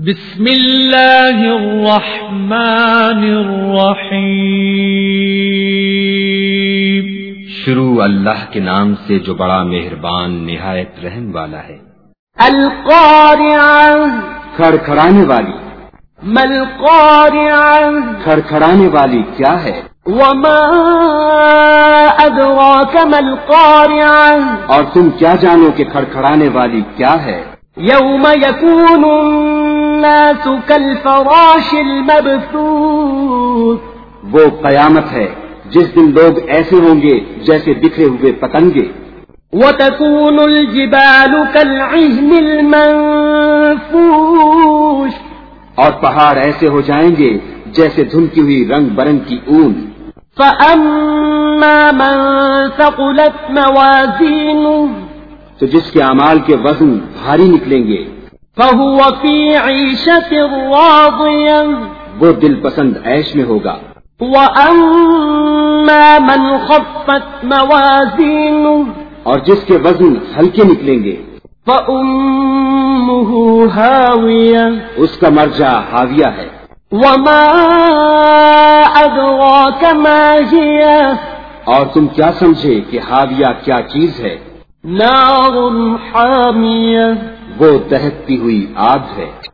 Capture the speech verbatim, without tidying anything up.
بسم اللہ الرحمن الرحیم، شروع اللہ کے نام سے جو بڑا مہربان نہایت رحم والا ہے۔ القارعہ، کھڑکھڑانے والی۔ ما القارعہ، کھڑکھڑانے والی کیا ہے؟ وما ادراک ما القارعہ، اور تم کیا جانو کہ کھڑکھڑانے والی کیا ہے؟ یوم یکون الناس کالفراش المبثوث، وہ قیامت ہے جس دن لوگ ایسے ہوں گے جیسے بکھرے ہوئے پتنگے۔ وتكون الجبال كالعهن المنفوش، اور پہاڑ ایسے ہو جائیں گے جیسے دھنکی ہوئی رنگ برنگ کی اون۔ فأما من ثقلت موازینه، تو جس کے اعمال کے وزن بھاری نکلیں گے، فهو في عيشة راضية، وہ دل پسند عیش میں ہوگا۔ وأما من خفت موازینه، اور جس کے وزن ہلکے نکلیں گے، فأمه هاوية، اس کا مرجع حاویہ ہے۔ وما أدراك ما هي، اور تم کیا سمجھے کہ حاویہ کیا چیز ہے؟ نار حامیہ، وہ دہکتی ہوئی آگ ہے۔